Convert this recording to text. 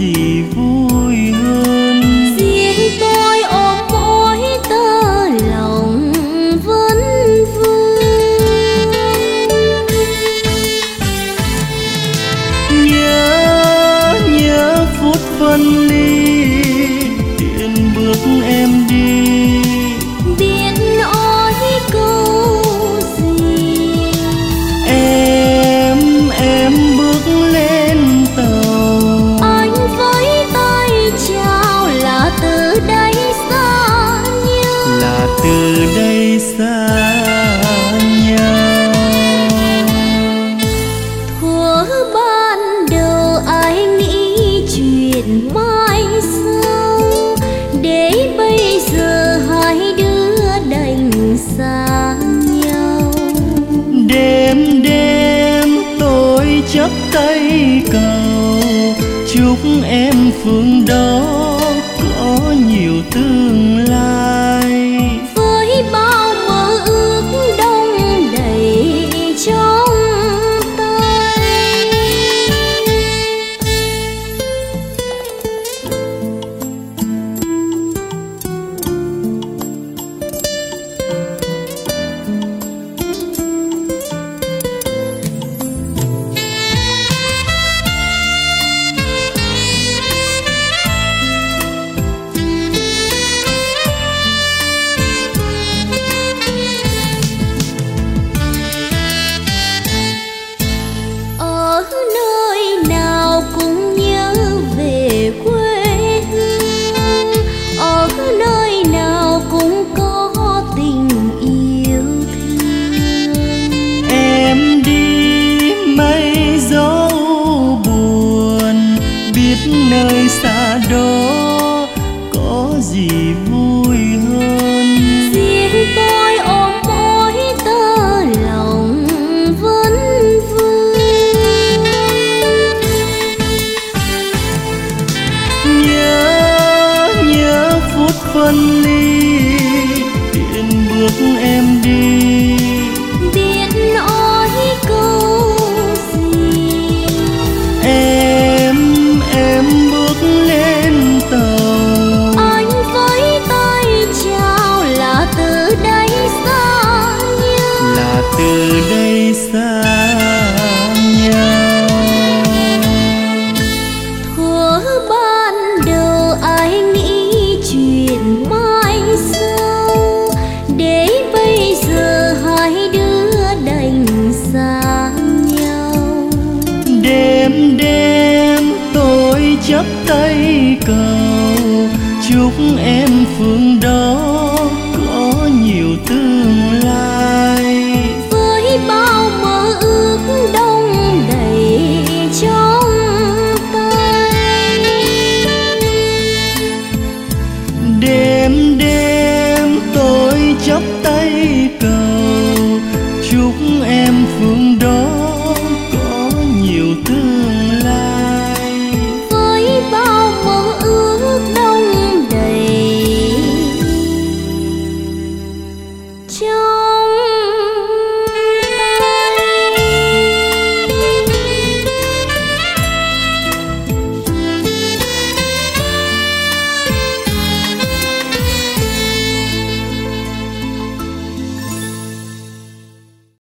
gì vui hơn. Riêng tôi ôm mỗi tơ lòng vấn vương. Nhớ phút phân ly, tiện bước em đi. Biết nói câu gì Em bước lên tàu, anh với tay chào là từ đây xa nhau. là từ đây xa nhau. Thuở ban đầu ai nghĩ chuyện mai sau, để bây giờ hai đứa đành xa nhau. Đêm tôi chắp tay cầu, chúc em phương đó có nhiều tương lai. Với bao mơ ước đông đầy trong tay. Ở nơi nào cũng nhớ về quê hương, ở nơi nào cũng có tình yêu thương. Em đi mây gió buồn, biết nơi xa đó có gì vui hơn. Riêng tôi ôm mỗi tơ lòng vấn vương. Nhớ phút phân ly, tiện bước em đi. Biết nói câu gì Em bước lên tàu, anh với tay chào là từ đây xa nhau. là từ đây xa nhau. Thuở ban đầu ai nghĩ chuyện mai sau, để bây giờ hai đứa đành xa nhau. Đêm tôi chắp tay cầu, chúc em phương